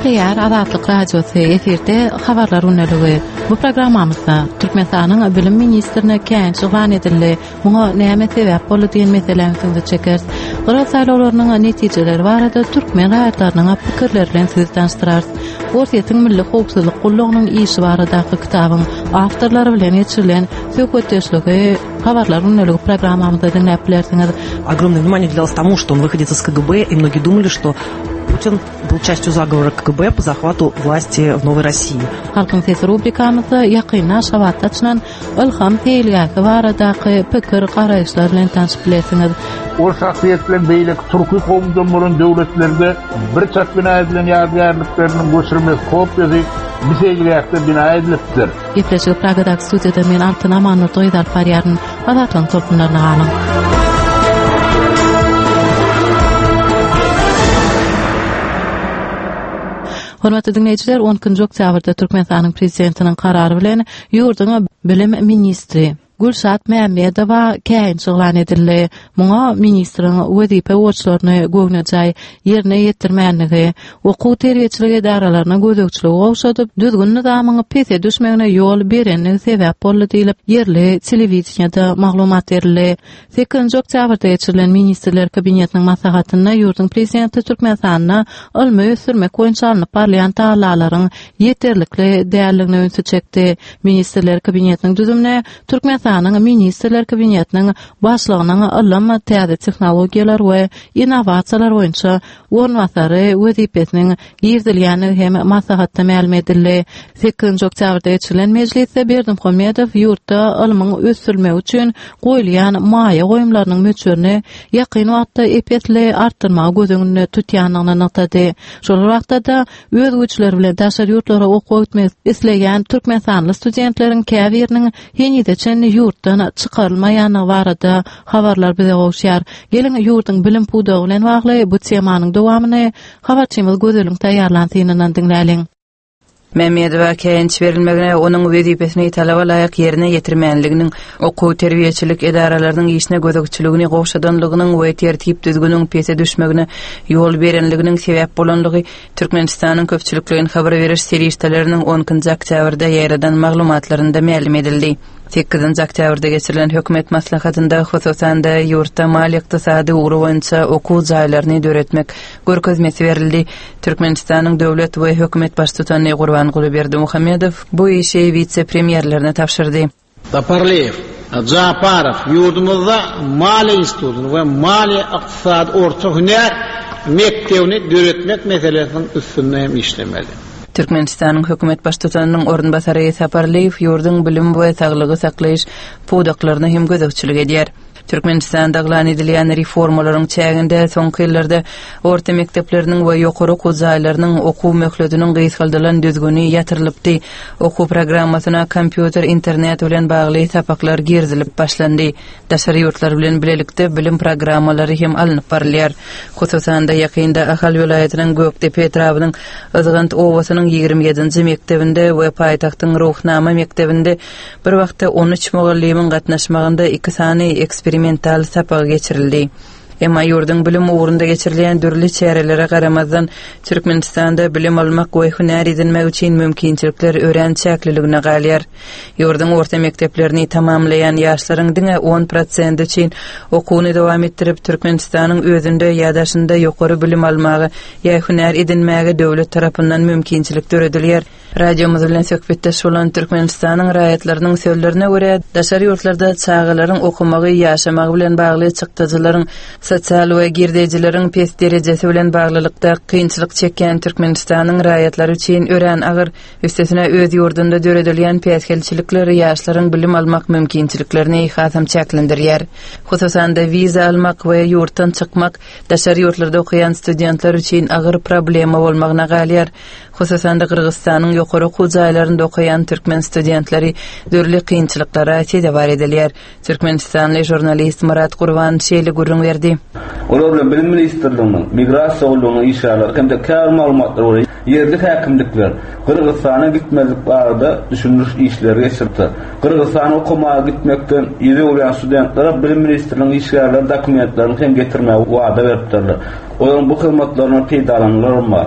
Salyar Azatlyk Radiosu efirde habarlar unalygy. Bu programmamyzda Türkmenistanyň bilim ministrine kän şuwan edildi. Muňa näme sebäp boldy diýen meselelerini çekeriz. Gıra saýlawlarynyň netijeleri barada türkmen raýatlarynyň pikirleri bilen sizi tanıştyrarys. Ortaýatyň milli howpsuzlyk gullugynyň işi baradaky kitabyň awtorlary bilen geçirilen söhbetdeşligi habarlar unalygy programmamyzda dinläp bilersiňiz. Огромное внимание уделялось тому, что он выходит из КГБ, и многие думали, что Путин был частью заговора КГБ по захвату власти в Новой России. Halkın Sesi rubrikamızda yakına şavat açılan Ilham Teylgäki baradaky pikir garaýşlar bilen tanışyp bilersiňiz. O şahsiyet bilen beýleki Türki gowumjamlaryň döwletlerinde bir çat bina edilen ýadygarlyklarynyň göçürmesi kopýasy biseýlekde bina edilipdir. Gepleşik Pragadaky studiýada men Altyn Amanat Oýdar Parýaryn Azatlyň tolkunlaryna galyň. Hormatly dinleýijiler, 10 oktýabrda Türkmenistanyň prezidentiniň karary bilen ýurduň bilim ministri Gülşat Mämmedowa kän şuwlan edildi. Muňa ministriň wezipe borçlaryny göwnejäi ýerine ýetirmänligi, okuw terbiýeçilik edaralaryna gözegçiligi gowşadyp, düzgün nizamyň pese düşmegine ýol berenligi sebäp boldy diýilip, ýerli telewiziýada maglumat berildi. 8 oktýabrda geçirilen ministrler kabinetiniň maslahatyna ýurdun prezidenti Türkmenistanyna ilmi ösürmek boýunça alınıp barlayan taýlalaryň ýeterlikli däerligine öňe çekdi. Ministrler kabinetiniň düzümine Türkmenistanyň ministrler kabinetiniň başlygynyň ilim, täze tehnologiýalar we innovasiýalar boýunça ornwasary wezipesiniň girdilýäni hem maslahatda ma'lum edildi. 8 oktýabrda geçirilen mejlisde Berdimuhammedow ýurtda ilmiň ösürmegi üçin goýulýan maýa goýumlarynyň möçürini ýakyn wagtda epetli artdyrmagy gözüňünde tutýanlygyny notady. Şol wagtda da öz güçleri bilen daşary ýurtlara okuw etmek isleýän türkmenstanly studentleriň käbiriniň henide çenli ýurtdan çykarylmaýany barada habarlar bize gowşýar. Gelin ýurdun bilim pudagy bilen bagly bu temanyň dowamyny habarçymyz gözelin taýýarlanýan dinläliň. Mämmedowa känç berilmegine onuň wezipesini talaba laýyk ýerine ýetirmänliginiň, okuw terbiýeçilik edaralarynyň işine gözegçiligini gowşadanlygynyň we tertip düzgünüň pese düşmegine ýol berenliginiň sebäp bolanlygy Türkmenistanyň köpçülikligini habar beriş serişdeleriniň 10 oktýabrda ýaradan maglumatlarynda ma'lum edildi. 8 oktýabrda geçirilen hökümet maslahatynda hususan da ýurtda mali ykdysady ugruk boýunça okuw jaýlaryny döretmek görkezmesi berildi. Türkmenistanyň döwlet we hökümet baş tutany Gurban Berdimuhammedow bu işi vice-premierlerine tapşyrdy. Taparliyev, Japarov ýurdumyzda mali institutyny we mali ykdysady orta hüner mektebini döretmek meselesiniň üstünde hem işlemeli. Türkmenistanyň hökümet baş tutanynyň ornbasary Saparliyew ýurduň bilim we saglygy saklaýyş pudaklaryna hem gözegçilik edýär. Türkmenistanda glan edilýän reformalaryň çäginde soňky ýyllarda orta mekdepleriniň we ýokary okuw jaýlarynyň okuw möhlediniň gysgaldylan düzgüni ýatyrylypdy. Okuw programmasyna kompýuter, internet bilen bagly tapaklar girdilip başlandy. Daşary ýurtlar bilen bilelikde bilim programmalary hem alınıp barylýar. Hususan da ýakynda Ahal welaýatynyň Göktepe etrabynyň Izgynt owasynyň 27-nji mektebinde we paýtagtyň Ruhnama mektebinde bir wagtda 13 mugallimyň gatnaşmagynda 2 sany eksperimental sapag geçirildi. Emma ýurdun bilim ugrunda geçirilen dürli çärelere garamazdan Türkmenistanda bilim almak we hüner edinmek üçin mümkinçilikler öğrençäkliligine galýar. Ýurdun orta mekteplerini tamamlayan ýaşlaryň diňe 10% üçin okuwny dowam etdirip Türkmenistanyň özünde ýadaşynda ýokary bilim almagy ýa hüner edinmäge döwlet tarapyndan mümkinçilik töredilýär. Radiomyz bilen söhbetdeş bolan Türkmenistanyň raýatlarynyň sözlerine görä, daşary ýurtlarda çağalaryň okumagy, ýaşamagy bilen bagly çykdyjylaryň sosial we girdejileriň pes derejesi bilen baglylykda kynçylyk çekýän Türkmenistanyň raýatlary üçin ören agyr üstesine öz ýurdunda döredilýän peskelçilikleri ýaşlaryň bilim almak mümkinçiliklerini hasam çäklendirýär. Hususan da wiza almak we ýurtdan çykmak daşary ýurtlarda okuyan studentler üçin agyr problema bolmagyna galýar. Hususan da Kırgızstanyň ýokary okuw jaýlarynda okuyan türkmen studentleri dürli kynçylyklara sedabar edilýär. Türkmenistanly jurnalist Murat Gurban şeýle gurrun berdi. Olar bilen bilim ministrliginiň migrasiýa gullugynyň işgärleri hem de kär maglumatlar bolar. Yerli häkimlikler Kırgızstana gitmezlik barada düşündürüş işleri geçirdi. Kırgızstana okumaga gitmekden ýeri bolan studentlere bilim ministrliginiň işgärleri dokumentlerini hem getirmäge wada beripdirler. Olar bu hyzmatlaryny peýdalanlar bar.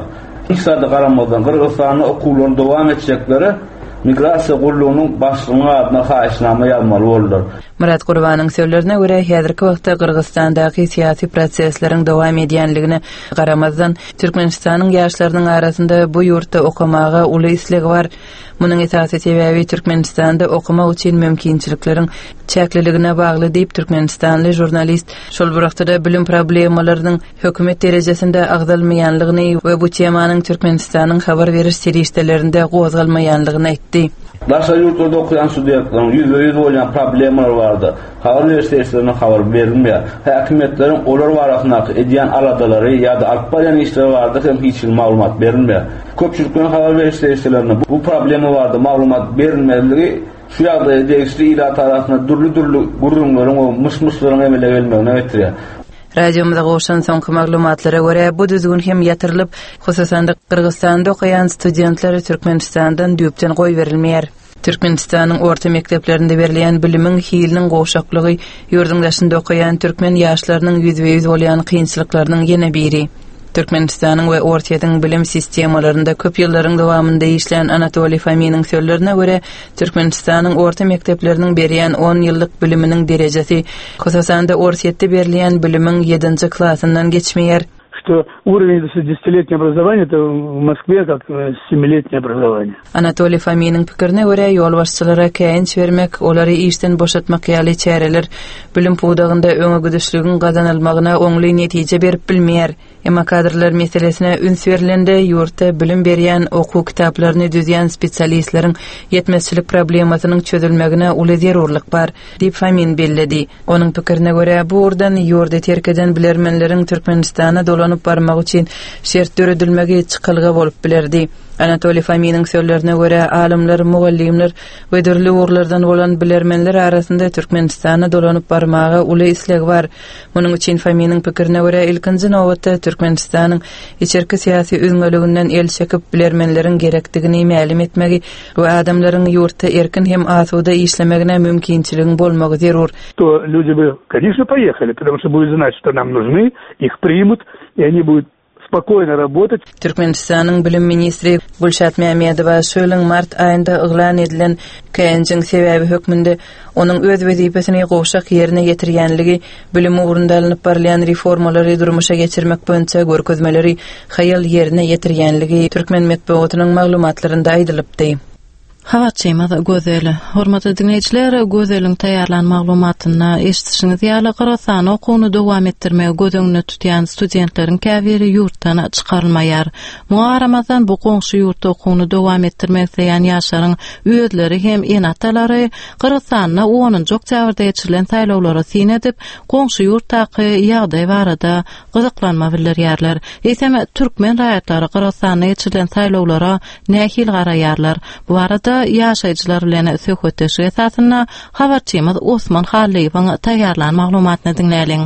İktisada qaramazdan Qırgızstanyň okullarynda dowam etjekleri migrasiýa gurulunyň başlygyny adına haýyşnama ýazmaly boldular. Murat Gurbanyň sözlerine görä, häzirki wagtda Qırgızstandaky syýasy prosesleriň dowam edýänligine garamazdan Türkmenistanyň ýaşlarynyň arasynda bu ýurtda okumaga uly isleg bar. Munyň esasy sebäbi Türkmenistanda okumak üçin mümkinçilikleriň çäkliligine bagly diýip Türkmenistanly jurnalist şol wagtda bilim problemalarynyň hökümet derejesinde agdalmaýanlygyny we bu temanyň Türkmenistanyň habar beriş serişdelerinde gozgalmaýanlygyny aýtdy. Başga ýurtlarda okuyan studentlaryň ýüzde bolan problemler bardy. Habar berişlerine habar berilmeýär. Häkimetleriň olar barasyndaky edýän aladalary ýa-da alyp barýan işler bardy, hem hiç maglumat berilmeýär. Köpçülikden habar berişlerine bu problemi bardy, maglumat berilmezligi şu ýagdaýda degişli ila tarapyna durly gurulmaryň we myş-myşlaryň emele gelmegine getirýär. Radiomuza goşan soňky maglumatlara görä bu düzgün hem ýatyrylyp, hususan da Qırgızstanda okuyan studentler Türkmenistandan düýpden goý berilmeýär. Türkmenistanyň orta mekdeplerinde berilýän bilimiň hiliniň goşaklygy ýurdun daşynda okuyan türkmen ýaşlarynyň ýüzbe-ýüz bolýan kynçylyklarynyň ýene biri. Türkmenistanyň we ortaýatyň bilim sistemalarynda köp ýyllaryň dowamında işleýän Anatoliy Famiynyň sözlerine görä, Türkmenistanyň orta mekdepleriniň berýän 10 ýyllyk biliminiň derejesi, hususan da ortaýatda berilýän bilimiň 7-nji klassyndan geçmeýär. Что уровень 10-летнего образования это в Москве как 7-летнее образование. Anatoliy Famiynyň pikirine görä, ýol başçylara käýinç bermek, olary işden boşatmak ýaly çäreler bilim pudagynda öňe güdüşligiň gazanylmagyna oňly netije berip bilmeýär. Emma kadrlar meselesine üns berilende ýurtda bilim berýän okuw kitaplaryny düzýän spesialistleriň ýetmezçilik problemasynyň çözülmegine uly zerurlyk bar, diýip Famin belledi. Onuň pikirine görä, bu urdan ýurda terk eden bilermenleriň Türkmenistana dolanyp barmak üçin şert döredilmegi çykylgy bolup bilerdi. Anatoliy Famiynyň sözlerine görä, alimler, mugallimler we dürli urlardan bolan bilermenler arasynda Türkmenistana dolanyp barmaga uly isleg bar. Munyň üçin Famiynyň pikirine görä, ilkinji nowatda Türkmenistanyň içerki syýasy üzüňlüginden el çekip bilermenleriň gerekdigini ma'lum etmegi we adamlaryň ýurtda erkin hem asuda işlemegine mümkinçiligi bolmagy zerur. То люди бы, конечно, поехали, потому что будет знать, что нам нужны, их примут, и они будут spokojno работать. Türkmenistanyň bilim ministri Gulşat Mämedowa şölen mart aýynda yglan edilen käýinçiň sebäbi hökmünde onuň öz wezipesini goşak ýerine getirýänligi, bilim ugrunda alınıp barýan reformalary durmuşa geçirmek boýunça görkezmeleri haýal ýerine getirýänligi Türkmen medeniýetining maglumatlarynda aýdylypdy. Havatçymaz gözeli. Hormatly dinleýijiler, gözeliň taýýarlan maglumatyna eşitişiňiz ýaly Qırgızstan okuwyny dowam etdirmegi gözüňde tutýan studentleriň käbiri ýurtdan çykarylmaýar. Muňa Ramazan bu goňşy ýurtda okuwyny dowam etdirmek isleýän ýaşlaryň öýdleri hem enatalary Qırgızstanda 10-njy oktýabrda geçirilen saýlawlara syn edip, goňşy ýurtdaky ýagdaý barada gyzyklanma bildirýärler. Eýsem türkmen raýatlary Qırgızstanda geçirilen saýlawlara nähil garaýarlar. Bu arada ýaşaýjylar bilen söhbetleşik esasynda habarçymyz Osman Haliýewiň taýýarlan maglumatyny dinläliň.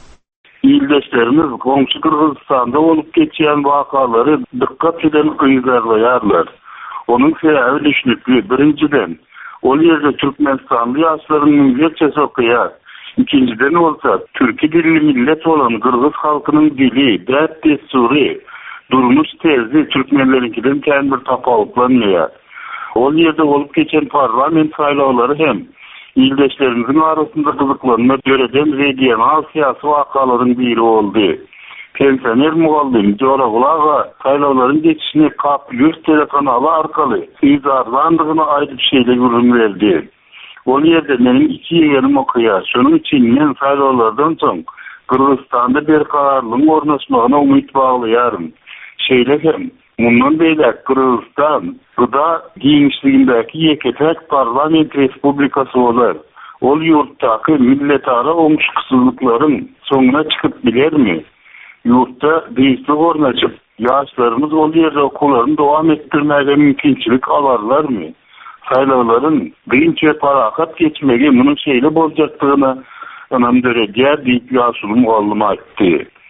İldeşlerimiz goňşy Kırgızstanda olup geçýän wakalary dikkat bilen gyzarlaýarlar. Onuň sebäbi düşnükli. Birinciden, ol ýerde Türkmenistanly ýaşlarynyň ýerçesi okýar. İkinciden bolsa, türki dilli millet olan Kırgız halkynyň dili, däp destury, durmuş terzi türkmenlerinkinden kän bir tapawutlanmaýar. Ol ýerde olup geçen parlament saýlawlary hem ildeşlerimizin arasında gyzyklanma göreden regional syýasy wakalaryň biri boldy. Pensioner mugallim Joragulaga saýlawlaryň geçişine kap ýurt telekanaly arkaly izarlandygyny aýdyp şeýle görün berdi. Ol ýerde menim 2 ýerim okýar. Şonuň üçin men saýlawlardan soň Kırgızstanda berkararlygyň ornaşmagyna umyt baglaýarym. Şeýle hem mundan beýle Kırgızstan Gıda giňişligindäki ýeketek parlament respublikasy bolar. Ol ýurtdaky milletara oňşyksyzlyklaryň soňuna çykyp bilermi? Ýurtda diýislik ornaşyp, ýaşlarymyz ol ýerde okuwlaryny dowam etdirmäge mümkinçilik alarlarmy? Saýlawlaryň gynçe parahat geçmegi munyň şeýle boljakdygyna anam döredýär diýip ýaşulym gallym aýtdy.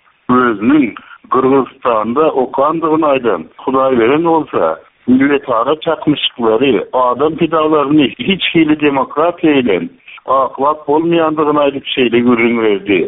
Özüniň Kırgızstanda okandygyny aýdan, Hudaý beren bolsa, milletara çakmışlıkları, adam pidalaryny hiç hili demokratiýa bilen aklap bolmaýandygyny aýdyp şeýle görün berdi.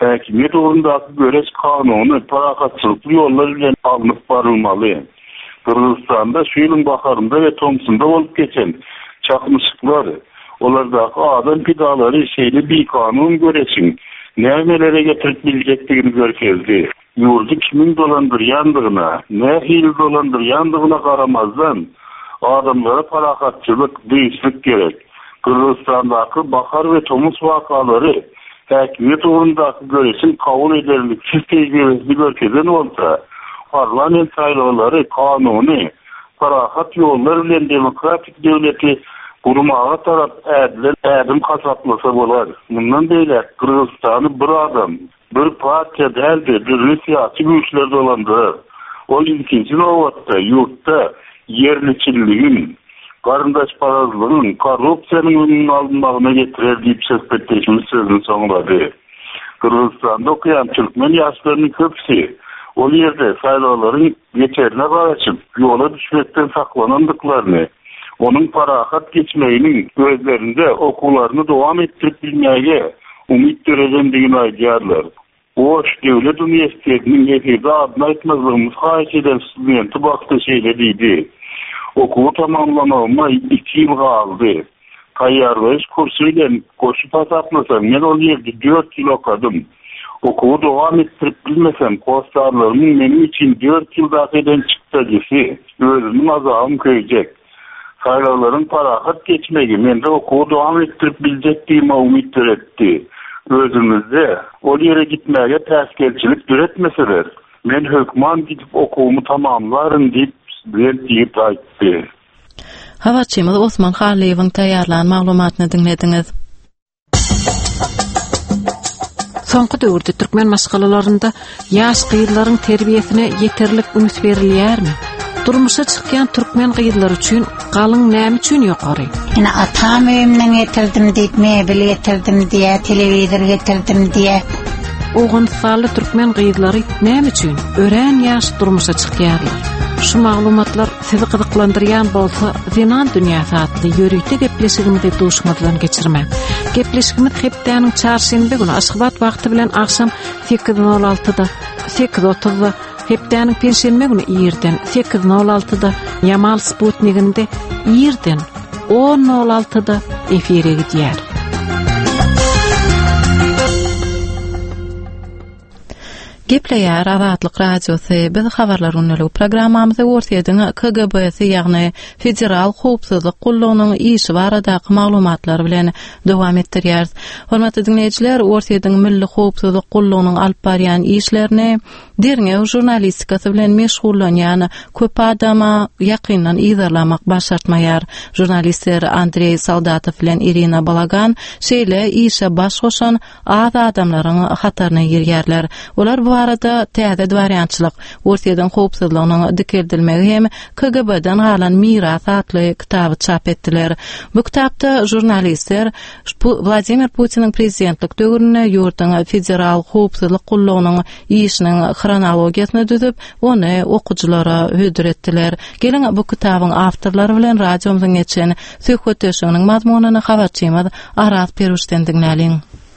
Häkimet orundaki göreç kanunu parakatçılıklı yollar ile alınıp barılmalı. Kırgızstanda şu yılın baharında ve Tomsun'da olup geçen çakmışlıklar, olardaki adam pidaları şeyle bir kanun göreçin nemelere getirip bilecektiğini görkezdi. Yurdu kimin dolandırıyandığına, ne hil dolandırıyandığına karamazdan adamlara parakatçılık, değişlik gerek. Kırgızstandaki Bahar ve Tomus vakaları häkimet uğrundaki göreçin kabul ederliksiz tecrübesini görkezen olsa, parlament saylavları kanunu, parahat yollar ile demokratik devleti kurmağa taraf edim kasaplasa bolar. Bundan böyle Kırgızstan'ı bir adam, bir partiya deldi, bir siyasi güçler dolandırır. O ikinci novatta, yurtta yerliçiliğin, karındaşparazlığın, korrupsiyanın önünün alınmağına getirir deyip söhbetleşimiz sözünü sonladı. Kırgızstan'da okuyan Türkmen yaşlarının hepsi o yerde sayılarların geçerine karışıp yola düşmekten saklanandıklarını, onun parahat geçmeyinin gözlerinde okullarını devam ettirip bilmeye umut görecendiğini aydiyarlar. Oş Devlet Üniversitesi'nin efirde adına etmezliğimiz hahiş eden studenti baktı şeylediydi. Okulu tamamlamama 2 yıl kaldı. Tayyarlayış kursuyla koşu pasatmasam ben o yerde 4 yıl okudum. Okulu devam ettirip bilmesem kostarlarımın benim için 4 yıl dakikadan çıktacısı özümün azağım köyecek. Sayılarların parahat geçmeyi men de okulu devam ettirip bilecektiğime umut etti. Özümüzde o yere gitmeye terskelçilik üretmeseler men hükman gidip okulumu tamamlarım deyip aytdı. Havatçımız Osman Xaliyev'in tayarlan maglumatını dinlediniz. Soňky döwürde türkmen maşgalalarynda ýaş gyýyllaryň terbiyesine ýeterlik ümit berilýärmi? Durmuşa çykýan türkmen gyýyllary üçin galyň näme üçin ýokary? Ina atam öýümden getirdim diýip, mebel getirdim diýe, telewizor getirdim diýe. Oğun sağlı türkmen gyýyllary näme üçin ören ýaş durmuşa çykýarlar? Şu maglumatlar sizi gyzyklandyrýan bolsa, Zenan dünýäsi atly ýörükde gepleşigimizde duşmadan geçirmem. Gepleşigimiz hepdeniň çarşembe günü aşgabat wagty bilen akşam 8:06-da, 8:30-da, hepdeniň perşembe günü ýerden 8:06-da Yamal Sputnikinde, ýerden 10:06-da efire gidýär. Gepleýär Azatlyk radiosy biz habarlar unuly programmamyzy ortaýadyň KGB-si ýagny Federal Howpsuzlyk Gullugynyň işi baradaky maglumatlar bilen dowam etdirýär. Hormatly dinleýijiler, ortaýadyň Milli Howpsuzlyk Gullugynyň alyp barýan işlerini derňe jurnalistikasy bilen meşgullanýan köp adama ýakyndan izarlamak başartmaýar. Jurnalistler Andrey Soldatov bilen Irina Balagan şeýle işe baş goşan az adamlaryň hataryna girýärler. Olar bu arada täze dwaryançylyk, ortaýadan howpsuzlygynyň dikeldilmegi hem KGB-den galan miras atly kitaby çap etdiler. Bu kitapda jurnalistler Vladimir Putiniň prezidentlik döwrüne ýurtyň federal howpsuzlyk gullugynyň işiniň kronologiýasyny düzüp, ony okuwçylara hödüretdiler. Gelin bu kitabyň awtorlary bilen radiomyzyň geçen söhbetleşiginiň mazmunyny habarçymyz Aras Peruşden dinläliň.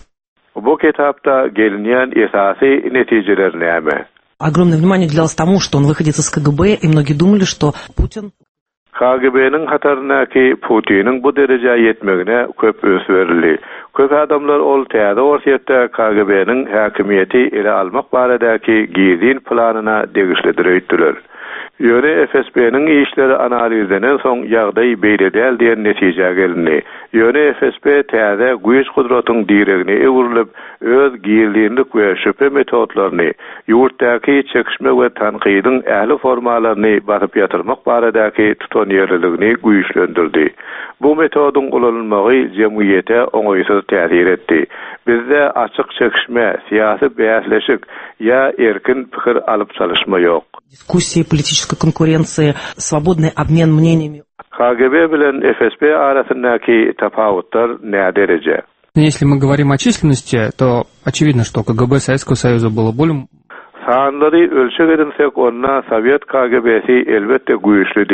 Bu kitapda gelinýän esasy netijeler näme? Огромное внимание уделялось тому, что он выходец из КГБ, и многие думали, что Путин... KGB'nin hataryndaky Putiniň bu derejä ýetmegine köp ös berildi. Köp adamlar ol täze ortaýatda KGB'nin häkimiýeti ele almak baradaky gizin planyna degişledir öýtdiler. Ýöne FSB'nin işleri analizlenen soň ýagdaý beýle däl diýen netije geldi. Ýöne FSB täze güýç gudratyň diregine ewrilip, öz gizlinlik we şüphe metodlaryny, ýurtdaky çekişme we tanqydyň ähli formalaryny basyp ýatyrmak baradaky tutanýarlygini güýçlendirdi. Bu metodyň ulanylmagy jemgyýete oňaýsyz täsir etdi. Bizde açyk çekişme, siyasi bäsleşik ýa erkin pikir alyp çalyşma ýok. Дискуссии, политической конкуренции, свободный обмен мнениями. KGB bilen FSB arasyndaky tapawutlar näme derece? Если мы говорим о численности, то очевидно, что КГБ Советского Союза было более... Sanlary ölçek edilsek onna Sovet KGB'si elbette güýçlüdi.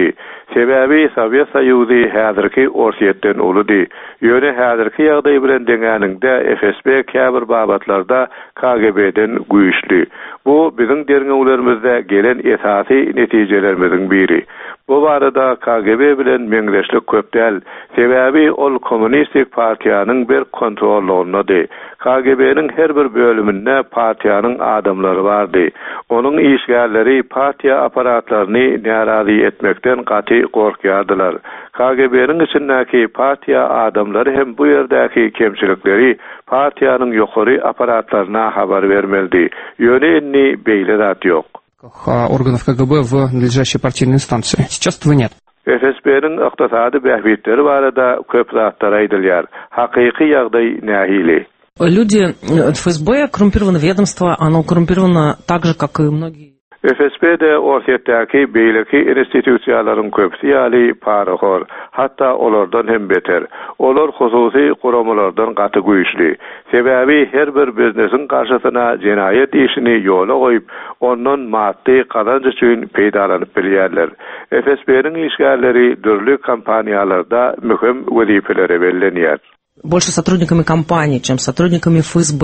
Sebäbi Sovyet Soýuzy häzirki orsiýetden uludy. Ýöne häzirki ýagdaý bilen deňäninde FSB käbir babatlarda KGB'den güýçli. Bu biziň derňewlerimizde gelen esasy netijelerimizden biri. Bu barada KGB bilen meňzeşlik köp däl. Sebäbi ol kommunistik partiýanyň bir kontrolünde. KGB'nin her bir bölümünde partiýanyň adamlary bardy. Onuň işgärleri partiýa aparatlaryny narazy etmekden gaty gorkýardylar. KGB'nin içindäki partiýa adamlary hem bu ýerdäki kemçilikleri partiýanyň ýokary aparatlaryna habar bermeldi. Ýöne inni beýle zat ýok. Органов КГБ в надлежащей партийной инстанции. Сейчас этого нет. FSB'nin ykdysady bähbitleri barada köp zatlar aýdylýar. Hakyky ýagdaý nähili. Люди ФСБ коррумпировано ведомство, оно коррумпировано так же, как и многие. FSB'de orsiýetdäki beýleki institusiýalaryň köpsi ýaly parahor, hatta olardan hem beter. Olar hususy guramalardan gaty güýçli. Sebäbi her bir biznesiň garşysyna jenaýet işini ýola goýup, ondan maddi kazanç üçin peýdalanyp bilýärler. FSB'niň işgärleri dürli kampaniýalarda möhüm wezifelere bellenýär. Больше сотрудниками компании, чем сотрудниками ФСБ.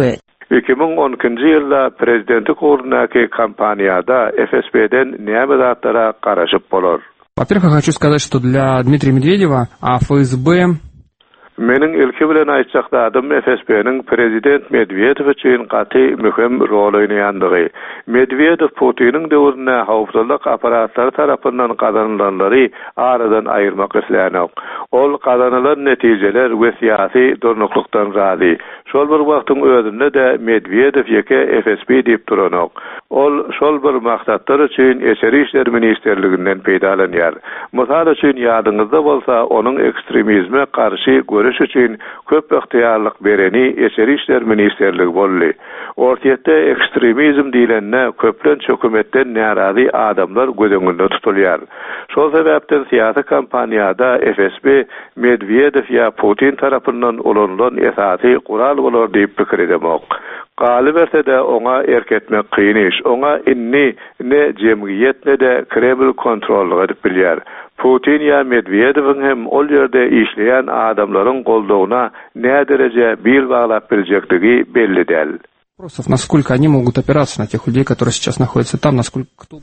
2012 ýylda prezidentlik uğrundaky kampaniýada FSB'den näme zatlara garaşyp bolar? Во-первых, я хочу сказать, что для Дмитрия Медведева ФСБ Menin ilki bilen aýtjakdym FSB'niň prezident Medvedew üçin gaty möhüm rol oýnaýandygy. Medvedew Putiniň döwründe howpsuzlyk aparatlary tarapyndan gazanylary aradan aýyrmak islenok. Ol gazanylan netijeler we syýasy durnuklukdan razy. Şol bir wagtyň özünde de Medvedew ýeke FSB diýip duranok. Ol şol bir maksatlar üçin Eşeri işler ministerliginden peýdalanýar. Mysal üçin ýadyňyzda bolsa, onuň ekstremizme garşy görüş üçin köp ýagtyýarlyk bereni Eşeri işler ministerligi boldy. Ortiýetde ekstremizm diýilende köplen hökümetden narazy adamlar gözeňinde tutulýar. Şol sebäpden syýasy kampaniýada FSB Medvedew ýa Putin tarapyndan ulanylan esasy gural bolar diýip pikir edemok. Galyberse de oňa erketmek kyn iş. Oňa inni ne jemgyýet ne de Kreml kontrol edip bilýär. Putin ýa Medvedewiň hem ol ýerde işleýän adamlaryň goldagyna nä derece bir baglap biljektigi belli däl. Насколько они могут опираться на тех людей, которые сейчас находятся там, насколько кто...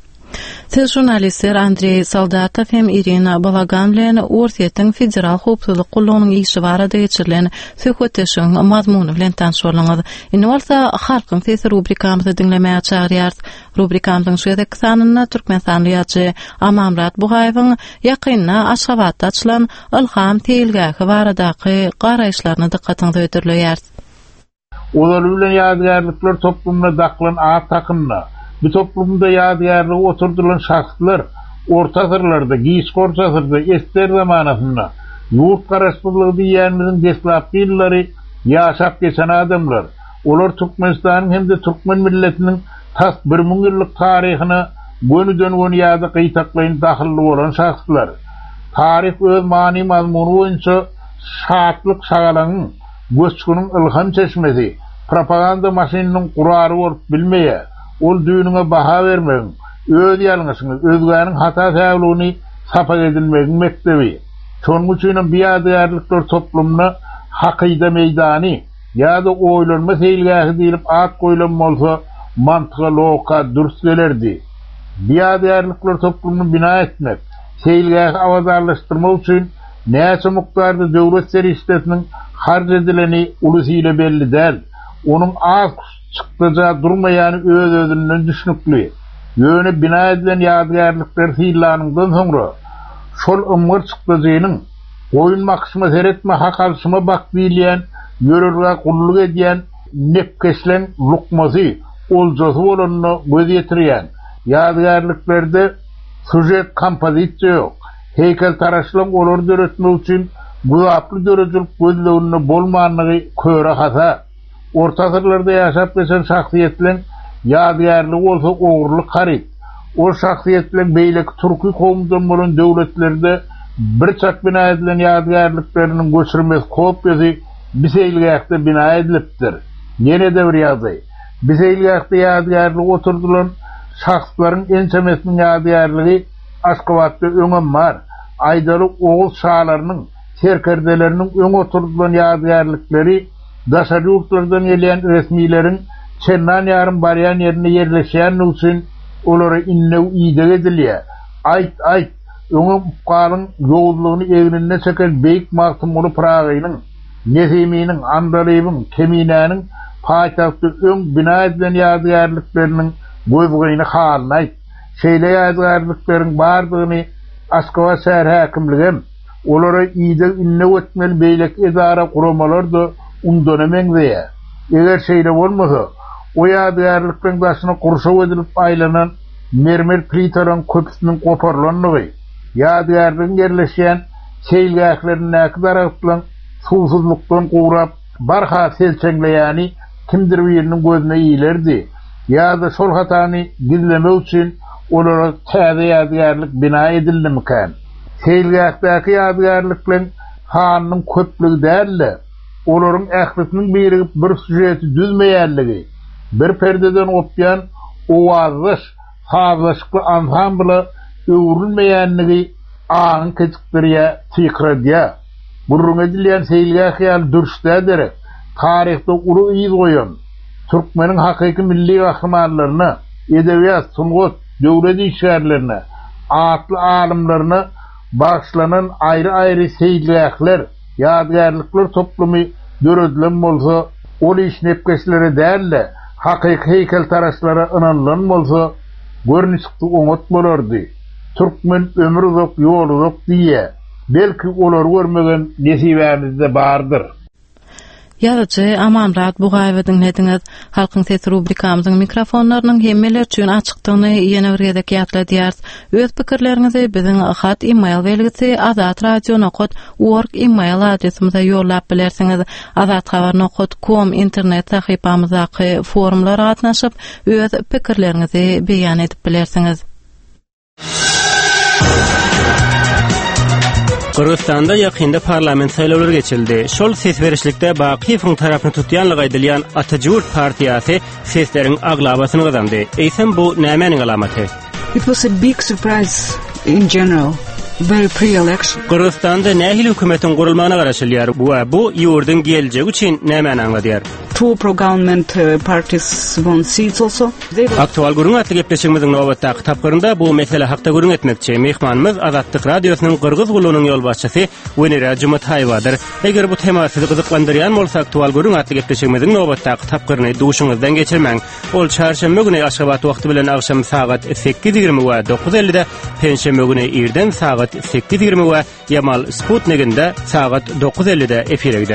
Jurnalistler Andrey Soldatov hem Irina Balagan bilen Orsiýetiň federal howpsuzlyk gullanyň işi barada geçirilen söhbetleşiň mazmuny bilen tanşyryňyz. Indi bolsa halkyň sesi rubrikamyzy dinlemäge çagyrýar. Rubrikamyzyň şu ýerdäki sanyna türkmen ýaçy Amamrat Bugaýewiň ýakyna Aşgabatda açylan Ilham teýilgäki baradaky garaýşlaryny dikkatiňize ötürleýär. Olar bilen ýadygärlikler toplumda daklan ağ takynna. Bu toplumda ýadygärligi oturdulan şahslar orta asyrlarda, giýiş gorçasyrda ester zamanasynda ýurt garaşdyrlygy diýýänimiziň deslapky ýyllary ýaşap geçen adamlar. Olar Türkmenistanyň hem de türkmen milletiniň tas 1000 ýyllyk taryhyna gönüden gön ýada gytaklaýyn dahilli bolan şahslar. Taryh öz many mazmuny boýunça şatlyk şagalagyň, göçküniň ilham çeşmesi, propaganda maşininiň gurary bolup bilmeýär. Ol düýnüňe baha bermegiň, öz ýalyňyňyz, özgäniň hata täwlüni sapa edilmegiň mektebi. Şonuň üçin biýadygärlikler toplumna hakyda meýdany, ýa-da oýlanma seýilgäsi diýilip at goýulan bolsa, mantyga loka dürüst gelerdi. Biýadygärlikler toplumny bina etmek, seýilgäsi awazarlaşdyrmak üçin näçe mukdarda döwlet serişdesiniň harj edileni ulusy ile belli däl. Onuň az çykdyja durmaýany öz-özünden düşnükli. Ýöne bina edilen ýadygärlikler fiillanyňdan soňra şol ömür çykdyjynyň goýun maksyma seretme hak alşyma bak diýilýän, ýörelge gulluk edýän nepkeşlen lukmasy oljasy bolanyny göz ýetirýän. Ýadygärliklerde sujet kompozisiýa ýok. Heykel taraşlan olar döretmek üçin guzaply dörejilik gözlegini bolmanlygy köre hasa. Orta asyrlarda ýaşap geçen şahsiýetler ýadygärlik bolsa ogurlyk harit. O şahsiýetler beýlek türki kowmundan bolan döwletlerde bir çak bina edilen ýadygärlikleriniň göçürmez kopýasy biseýilgäkde bina edilipdir. Ýene de bir ýazy. Biseýilgäkde ýadygärlik oturdulan şahslaryň ençemesiniň ýadygärligi Aşgabatda öňem bar. Aýdalyk Oğuz şahlarynyň, serkerdeleriniň öň oturdulan ýadygarlykları daşary ýurtlardan gelen resmiýlerin çennan ýarym barýan ýerine ýerleşýän üçin olara innew ýyda edilýär. Aýt, öňe ukalyň ýowuzlygyny egnine çeken beýik magtymly Pragynyň, Neziminiň, Andaliýewiň, Keminäniň paýtagty öň bina edilen ýadygarlyklarynyň gözgyny halyny aýt. Şeýle ýadygarlyklaryň bardygyny Aşgabat şäher häkimligi olara ýyda innew etmeli beýlek edara kuramalar da undanamen diýär. Eger şeýle bolmasa, o ýadygarlyklaryň başyna kurşak edilip aýlanan mermer plitaryň köpüsiniň goparlanlygy, ýadygarlygyň yerleşýän şeýlgählerini näkdar aýtlan suwsuzlukdan gowrap barha selçengleýäni kimdir biriniň gözüne ýylerdi. Ýa-da şol hatany gizlemek üçin olara täze ýadygarlyk bina edildimiken. Şeýlgähdäki ýadygarlyklaryň hanyň köplügi däl, olaryň ählisiniň birigip bir süjeti düzmeýänligi, bir perdeden opýan owazlyş, hazlaşykly ansambly öwrülmeýänligi aň keçikdirýär, tykradýar. Burun edilen şeýlgäh ýaly dürşdädir. Taryhda uly ýyz goýan türkmeniň hakyky milli gahrymanlaryny, edebiýat, sungat, döwlet işgärlerini, atly alymlaryny başlanan aýry-aýry şeýlgähler, ýadygarlyklar toplumy döredilen bolsa, ol iş nepkeşleri däl, hakyky heýkeltaraşlara ynanlan bolsa, görnüşikli oňat bolardy. Türkmen ömrü uzak, ýoly uzak diýär. Belki olar görmegen nesibämizde bardyr. Ýazgyjy Amanrat Bugaýew dinlediňiz. Halkyň sesi rubrikamyzyň mikrofonlarynyň hemmeler üçin açykdygyny ýene bir ýerde ýatladýar. Öz pikirleriňizi biziň hat e-mail belgisi azatradio.org e-mail adresimize ýollap bilersiňiz. azathabar.com internet sahypamyzdaky forumlara gatnaşyp öz pikirleriňizi beýan edip bilersiňiz. Kırgızstanda ýakynda parlament saýlawlary geçildi. Şol ses berişlikde Bakiýewiň tarapyny tutýanlygy aýdylýan Atatürk partiýasy sesleriň aglabasyny gazandy. Eýsem bu nämeň alamaty? It was a big surprise in general. Very pre-election. Kırgızstanda nähili hökümetiň gurulmagyna garaşylýar. Bu ýurdun geljegi üçin näme aňladýar? Two pro-government parties won seats also. Aktual gurun atly gepleşigimiziň nowatda kitaplarynda bu mesele hakda gurun etmekçi. Mehmanymyz Azatlyk radiosynyň Kırgız gulunyň ýolbaşçysy Wenera Jumataýewadyr. Eger bu tema sizi gyzyklandyrýan bolsa, aktual gurun atly gepleşigimiziň nowatda kitaplaryny duşuňyzdan geçirmäň. Ol çarşamba güni Aşgabat wagty bilen akşam saat 8:20 we 9:50-de, penşembe güni irden saat 8:20 we Yamal Sputnik'inde saat 9:50-de efire gider.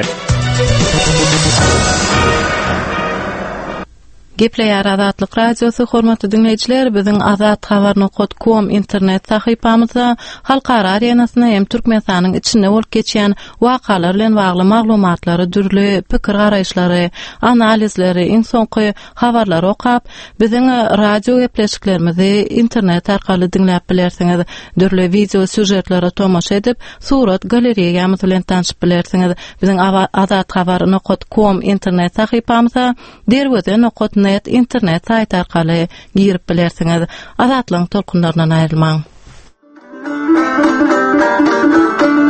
Gepleýär Azatlyk radiosu hormatly dinleýijiler, biziň azathabar.com internet sahypamyzda halkara arenasyna hem Türkmenistanyň içinde bolup geçýän wakalar bilen bagly maglumatlary, dürli pikir garaýşlary, analizleri, iň soňky habarlary okap, biziň radio gepleşiklerimizi internet arkaly dinläp bilersiňiz. Dürli video süjetlere tomaşa edip, surat galeriýamyz bilen tanyşyp bilersiňiz. Biziň azathabar.com internet sahypamyzda derweden.net internet sayt arkaly girip bilersiňiz. Azatlyň tolkunlaryndan aýrylmaň.